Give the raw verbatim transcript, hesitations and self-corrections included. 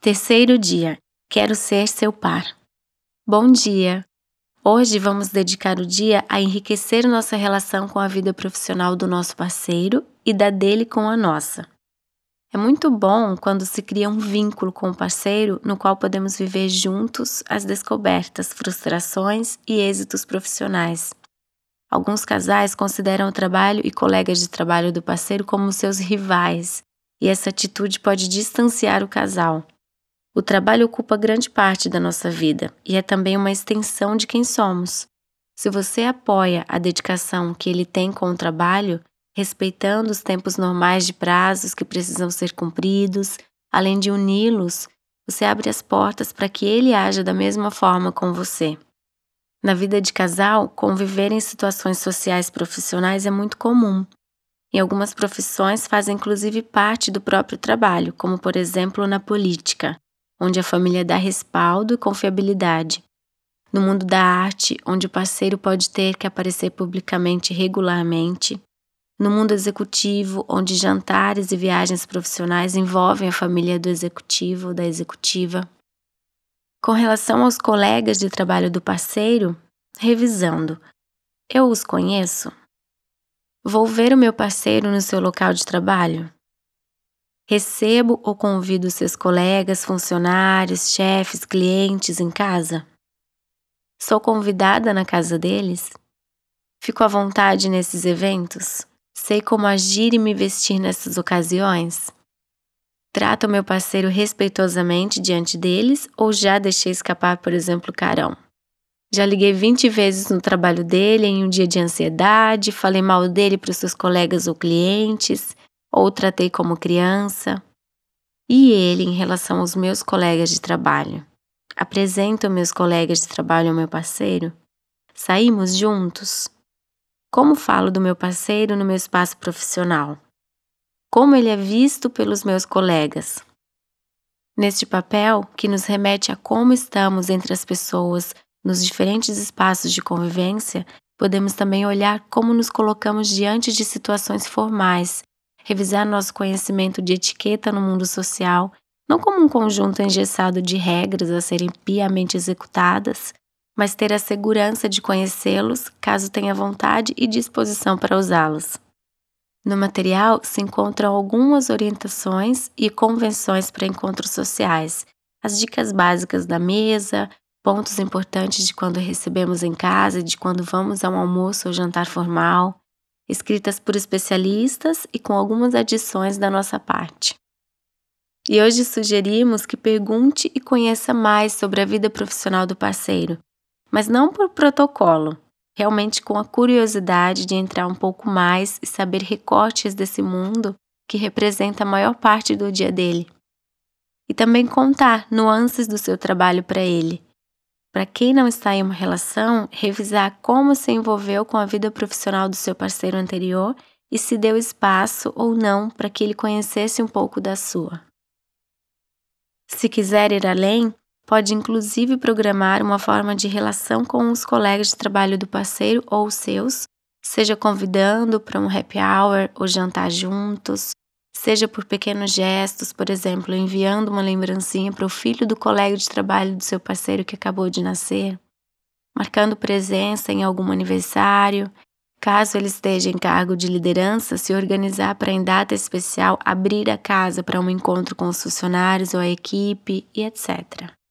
Terceiro dia, quero ser seu par. Bom dia! Hoje vamos dedicar o dia a enriquecer nossa relação com a vida profissional do nosso parceiro e da dele com a nossa. É muito bom quando se cria um vínculo com o parceiro no qual podemos viver juntos as descobertas, frustrações e êxitos profissionais. Alguns casais consideram o trabalho e colegas de trabalho do parceiro como seus rivais, e essa atitude pode distanciar o casal. O trabalho ocupa grande parte da nossa vida e é também uma extensão de quem somos. Se você apoia a dedicação que ele tem com o trabalho, respeitando os tempos normais de prazos que precisam ser cumpridos, além de uni-los, você abre as portas para que ele haja da mesma forma com você. Na vida de casal, conviver em situações sociais profissionais é muito comum. Em algumas profissões fazem inclusive parte do próprio trabalho, como por exemplo na política, onde a família dá respaldo e confiabilidade. No mundo da arte, onde o parceiro pode ter que aparecer publicamente regularmente. No mundo executivo, onde jantares e viagens profissionais envolvem a família do executivo ou da executiva. Com relação aos colegas de trabalho do parceiro, revisando, eu os conheço? Vou ver o meu parceiro no seu local de trabalho? Recebo ou convido seus colegas, funcionários, chefes, clientes em casa? Sou convidada na casa deles? Fico à vontade nesses eventos? Sei como agir e me vestir nessas ocasiões? Trato o meu parceiro respeitosamente diante deles ou já deixei escapar, por exemplo, carão? Já liguei vinte vezes no trabalho dele em um dia de ansiedade, falei mal dele para os seus colegas ou clientes, ou o tratei como criança. E ele em relação aos meus colegas de trabalho? Apresento meus colegas de trabalho ao meu parceiro? Saímos juntos? Como falo do meu parceiro no meu espaço profissional? Como ele é visto pelos meus colegas? Neste papel, que nos remete a como estamos entre as pessoas nos diferentes espaços de convivência, podemos também olhar como nos colocamos diante de situações formais, revisar nosso conhecimento de etiqueta no mundo social, não como um conjunto engessado de regras a serem piamente executadas, mas ter a segurança de conhecê-los caso tenha vontade e disposição para usá-los. No material se encontram algumas orientações e convenções para encontros sociais, as dicas básicas da mesa, pontos importantes de quando recebemos em casa e de quando vamos a um almoço ou jantar formal, escritas por especialistas e com algumas adições da nossa parte. E hoje sugerimos que pergunte e conheça mais sobre a vida profissional do parceiro, mas não por protocolo, realmente com a curiosidade de entrar um pouco mais e saber recortes desse mundo que representa a maior parte do dia dele. E também contar nuances do seu trabalho para ele. Para quem não está em uma relação, revisar como se envolveu com a vida profissional do seu parceiro anterior e se deu espaço ou não para que ele conhecesse um pouco da sua. Se quiser ir além, pode inclusive programar uma forma de relação com os colegas de trabalho do parceiro ou os seus, seja convidando para um happy hour ou jantar juntos, seja por pequenos gestos, por exemplo, enviando uma lembrancinha para o filho do colega de trabalho do seu parceiro que acabou de nascer, marcando presença em algum aniversário, caso ele esteja em cargo de liderança, se organizar para em data especial abrir a casa para um encontro com os funcionários ou a equipe e etcétera.